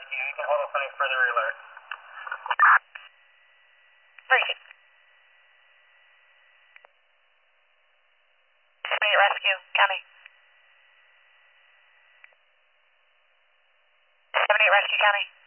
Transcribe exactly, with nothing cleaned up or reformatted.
Rescue. You can hold off any further alert. Appreciate it. seven eight Rescue, County. seven eight Rescue, County.